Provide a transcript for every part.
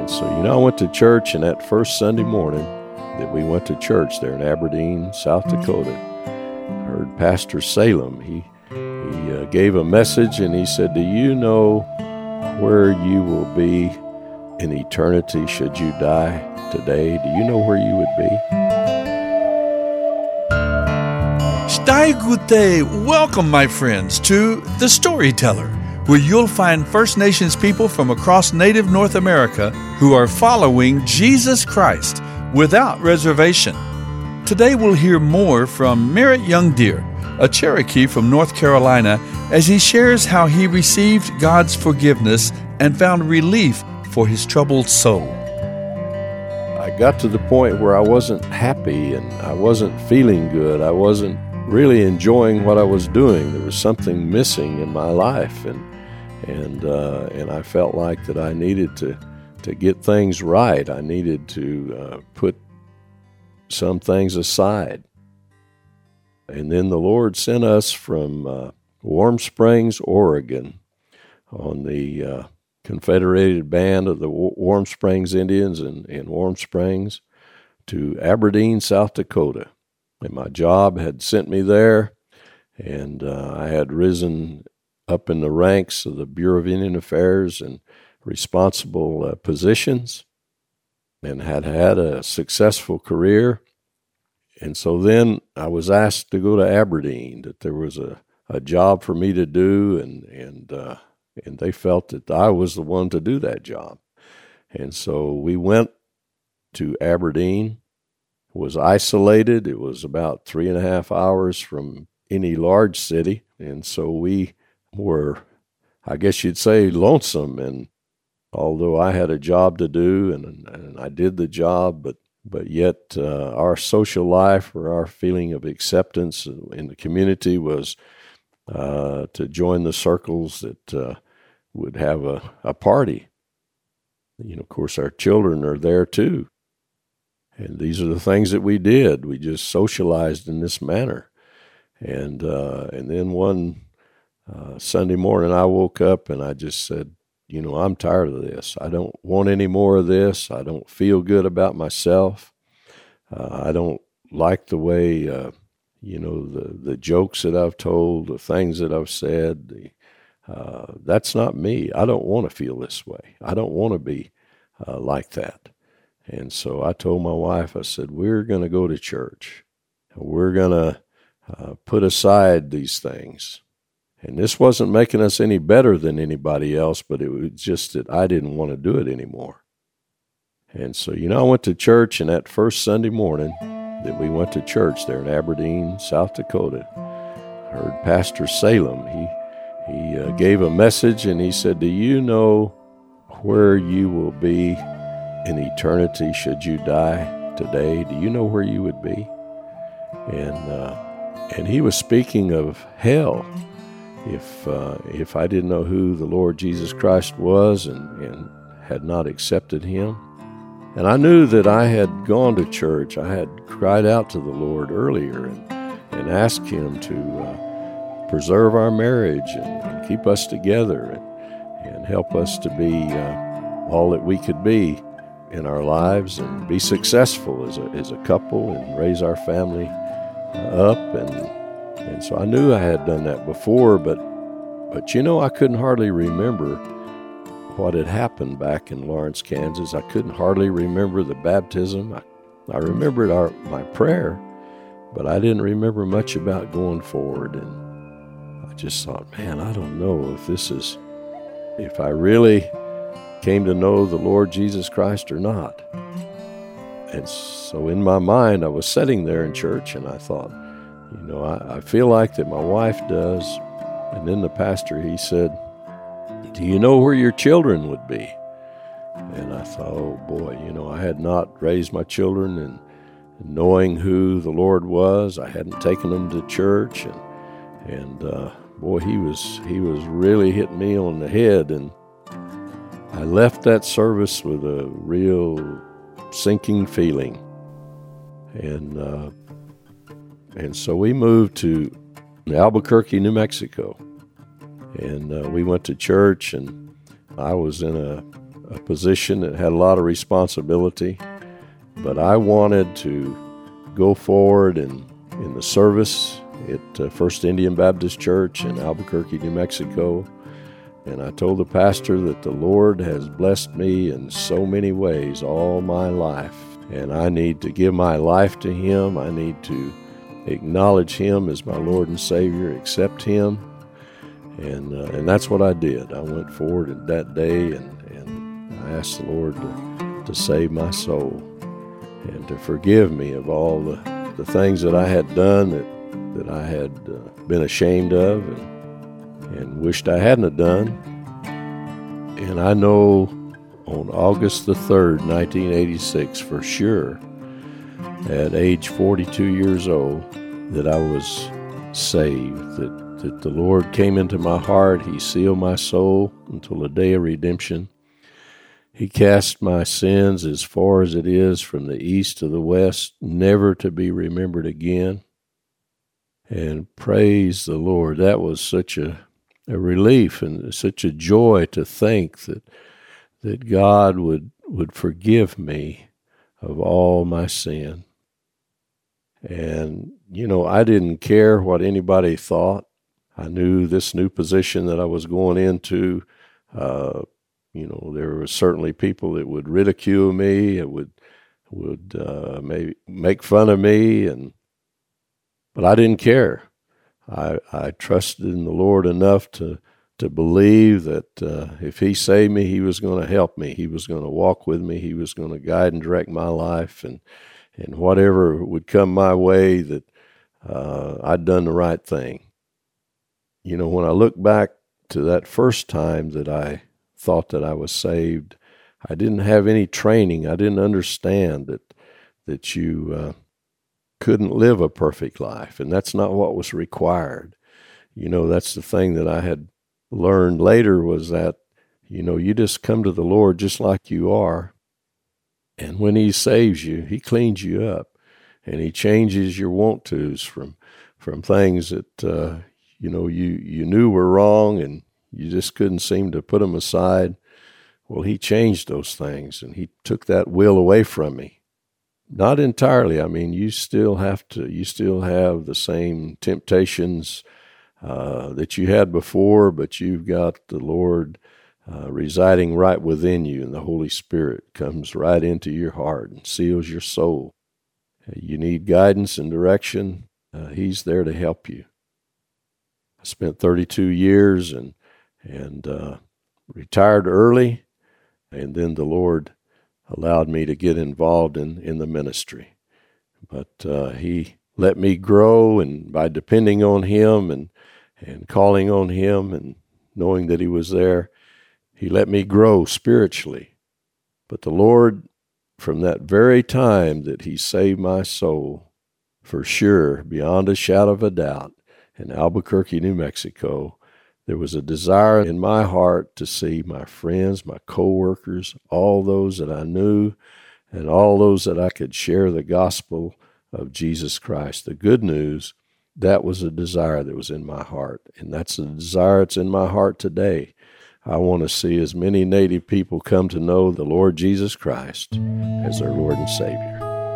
So, I went to church, and that first Sunday morning that we went to church there in Aberdeen, South Dakota, I heard Pastor Salem. He gave a message, and he said, "Do you know where you will be in eternity should you die today? Do you know where you would be?" Stai Gute, welcome my friends to The Storyteller, where you'll find First Nations people from across native North America who are following Jesus Christ without reservation. Today we'll hear more from Merritt Young Deer, a Cherokee from North Carolina, as he shares how he received God's forgiveness and found relief for his troubled soul. I got to the point where I wasn't happy and I wasn't feeling good. I wasn't really enjoying what I was doing. There was something missing in my life, and I felt like that I needed to get things right. I needed to put some things aside. And then the Lord sent us from Warm Springs, Oregon, on the Confederated Band of the Warm Springs Indians in Warm Springs, to Aberdeen, South Dakota. And my job had sent me there, and I had risen up in the ranks of the Bureau of Indian Affairs and responsible positions, and had a successful career. And so then I was asked to go to Aberdeen, that there was a job for me to do, and they felt that I was the one to do that job. And so we went to Aberdeen. It was isolated. It was about 3.5 hours from any large city. And so we were, I guess you'd say, lonesome. And although I had a job to do, and I did the job, but yet our social life, or our feeling of acceptance in the community, was to join the circles that would have a party. Of course, our children are there too. And these are the things that we did. We just socialized in this manner. And then one Sunday morning I woke up and I just said, I'm tired of this. I don't want any more of this. I don't feel good about myself. I don't like the way, the jokes that I've told, the things that I've said. That's not me. I don't want to feel this way. I don't want to be like that. And so I told my wife, I said, we're going to go to church. We're going to put aside these things. And this wasn't making us any better than anybody else, but it was just that I didn't want to do it anymore. And so, I went to church, and that first Sunday morning that we went to church there in Aberdeen, South Dakota, I heard Pastor Salem. He gave a message, and he said, "Do you know where you will be in eternity should you die today? Do you know where you would be?" And he was speaking of hell. If I didn't know who the Lord Jesus Christ was and had not accepted him. And I knew that I had gone to church. I had cried out to the Lord earlier and asked him to preserve our marriage and keep us together and help us to be all that we could be in our lives and be successful as a couple and raise our family up. And so I knew I had done that before, but I couldn't hardly remember what had happened back in Lawrence, Kansas. I couldn't hardly remember the baptism. I remembered my prayer, but I didn't remember much about going forward. And I just thought, man, I don't know if I really came to know the Lord Jesus Christ or not. And so in my mind, I was sitting there in church, and I thought, I feel like that my wife does. And then the pastor, he said, "Do you know where your children would be?" And I thought, oh boy, I had not raised my children and knowing who the Lord was. I hadn't taken them to church, and boy, he was really hitting me on the head. And I left that service with a real sinking feeling. And so we moved to Albuquerque, New Mexico, and we went to church, and I was in a position that had a lot of responsibility, but I wanted to go forward in the service at First Indian Baptist Church in Albuquerque, New Mexico. And I told the pastor that the Lord has blessed me in so many ways all my life, and I need to give my life to Him. I need to acknowledge Him as my Lord and Savior, accept Him, and that's what I did. I went forward that day, and I asked the Lord to save my soul and to forgive me of all the things that I had done that I had been ashamed of and wished I hadn't have done. And I know on August the 3rd, 1986, for sure, at age 42 years old, that I was saved, that the Lord came into my heart. He sealed my soul until the day of redemption. He cast my sins as far as it is from the east to the west, never to be remembered again. And praise the Lord, that was such a relief and such a joy to think that God would forgive me of all my sin. And, I didn't care what anybody thought. I knew this new position that I was going into, there were certainly people that would ridicule me, it would maybe make fun of me, but I didn't care. I trusted in the Lord enough to believe that if He saved me, He was going to help me. He was going to walk with me. He was going to guide and direct my life, and whatever would come my way, that I'd done the right thing. When I look back to that first time that I thought that I was saved, I didn't have any training. I didn't understand that you couldn't live a perfect life, and that's not what was required. That's the thing that I had learned later, was that, you just come to the Lord just like you are, and when He saves you, He cleans you up, and He changes your want-tos from things that, you knew were wrong, and you just couldn't seem to put them aside. Well, He changed those things, and He took that will away from me. Not entirely. I mean, you still have the same temptations that you had before, but you've got the Lord residing right within you, and the Holy Spirit comes right into your heart and seals your soul. You need guidance and direction. He's there to help you. I spent 32 years and retired early, and then the Lord allowed me to get involved in the ministry. But He let me grow, and by depending on Him and calling on Him and knowing that He was there, He let me grow spiritually. But the Lord, from that very time that He saved my soul, for sure, beyond a shadow of a doubt, in Albuquerque, New Mexico, there was a desire in my heart to see my friends, my co-workers, all those that I knew, and all those that I could share the gospel of Jesus Christ, the good news. That was a desire that was in my heart, and that's a desire that's in my heart today. I want to see as many Native people come to know the Lord Jesus Christ as their Lord and Savior.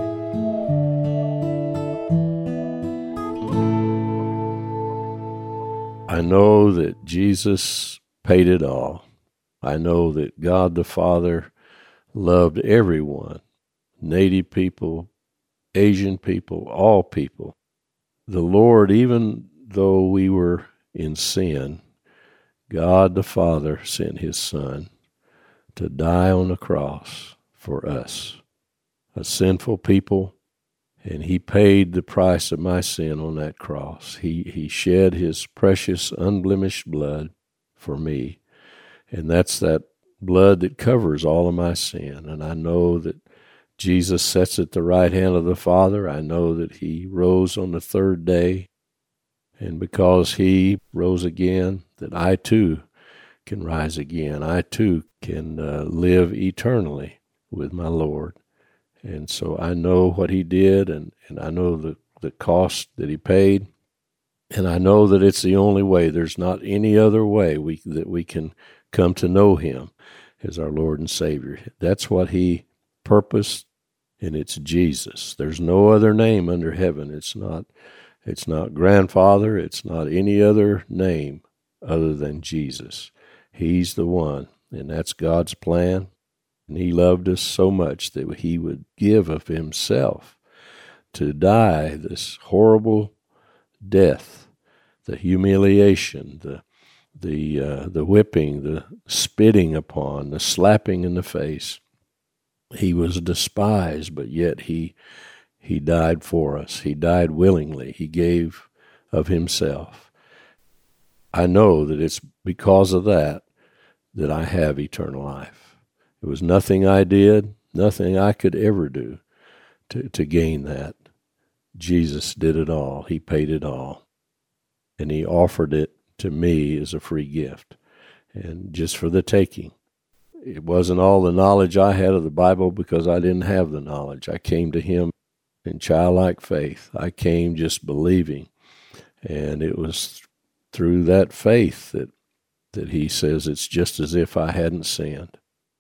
I know that Jesus paid it all. I know that God the Father loved everyone, Native people, Asian people, all people. The Lord, even though we were in sin, God the Father sent His Son to die on the cross for us, a sinful people, and He paid the price of my sin on that cross. He shed His precious, unblemished blood for me, and that's that blood that covers all of my sin. And I know that Jesus sits at the right hand of the Father. I know that He rose on the third day, and because He rose again, that I too can rise again. I too can live eternally with my Lord. And so I know what He did, and I know the cost that He paid, and I know that it's the only way. There's not any other way that we can come to know Him. as our Lord and Savior. That's what He purposed, and it's Jesus. There's no other name under heaven. It's not grandfather. It's not any other name other than Jesus. He's the one, and that's God's plan. And He loved us so much that He would give of Himself to die this horrible death, the humiliation, the whipping, the spitting upon, the slapping in the face. He was despised, but yet He died for us. He died willingly. He gave of Himself. I know that it's because of that I have eternal life. It was nothing I did, nothing I could ever do to gain that. Jesus did it all. He paid it all. And He offered it to me as a free gift, and just for the taking. It wasn't all the knowledge I had of the Bible, because I didn't have the knowledge. I came to Him in childlike faith. I came just believing, and it was through that faith that He says it's just as if I hadn't sinned.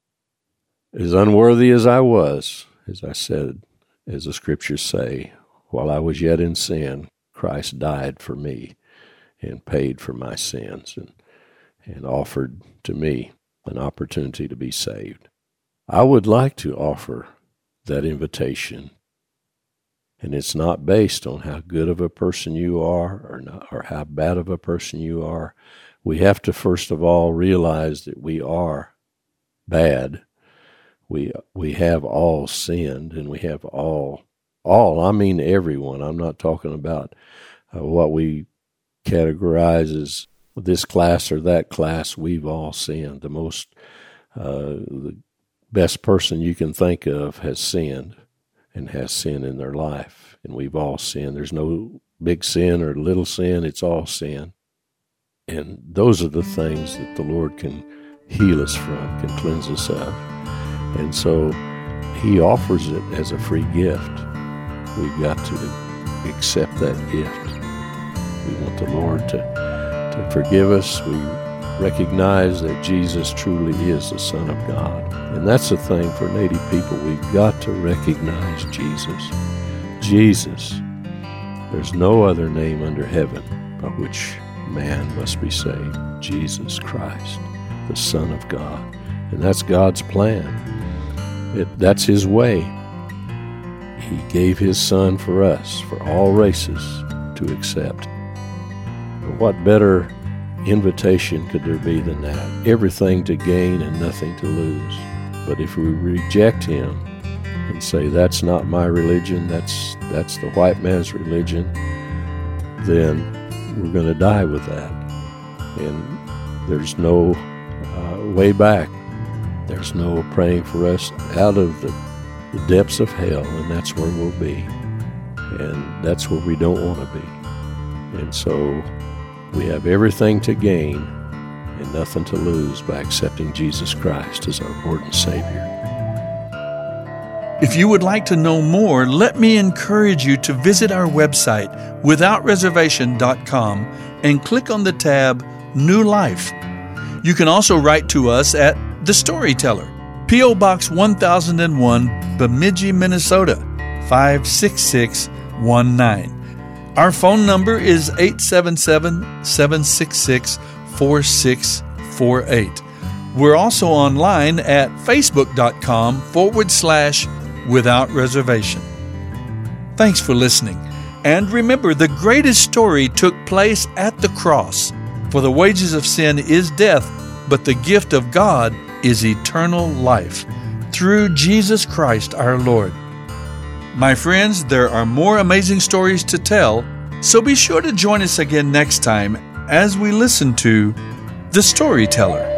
As unworthy as I was, as I said, as the Scriptures say, while I was yet in sin, Christ died for me and paid for my sins, and offered to me an opportunity to be saved. I would like to offer that invitation, and it's not based on how good of a person you are or how bad of a person you are. We have to first of all realize that we are bad. We have all sinned, and we have all, I mean everyone. I'm not talking about what we categorize as this class or that class. We've all sinned. The best person you can think of has sinned and has sin in their life, and we've all sinned. There's no big sin or little sin. It's all sin. And those are the things that the Lord can heal us from, can cleanse us of. And so He offers it as a free gift. We've got to accept that gift. We want the Lord to forgive us. We recognize that Jesus truly is the Son of God. And that's the thing for Native people. We've got to recognize Jesus. Jesus. There's no other name under heaven by which man must be saved. Jesus Christ, the Son of God. And that's God's plan. That's His way. He gave His Son for us, for all races to accept. What better invitation could there be than that? Everything to gain and nothing to lose. But if we reject Him and say, that's not my religion, that's the white man's religion, then we're going to die with that. And there's no way back. There's no praying for us out of the depths of hell, and that's where we'll be. And that's where we don't want to be. And so we have everything to gain and nothing to lose by accepting Jesus Christ as our Lord and Savior. If you would like to know more, let me encourage you to visit our website, withoutreservation.com, and click on the tab New Life. You can also write to us at The Storyteller, P.O. Box 1001, Bemidji, Minnesota, 56619. Our phone number is 877-766-4648. We're also online at facebook.com/Without Reservation. Thanks for listening. And remember, the greatest story took place at the cross. For the wages of sin is death, but the gift of God is eternal life through Jesus Christ our Lord. My friends, there are more amazing stories to tell, so be sure to join us again next time as we listen to The Storyteller.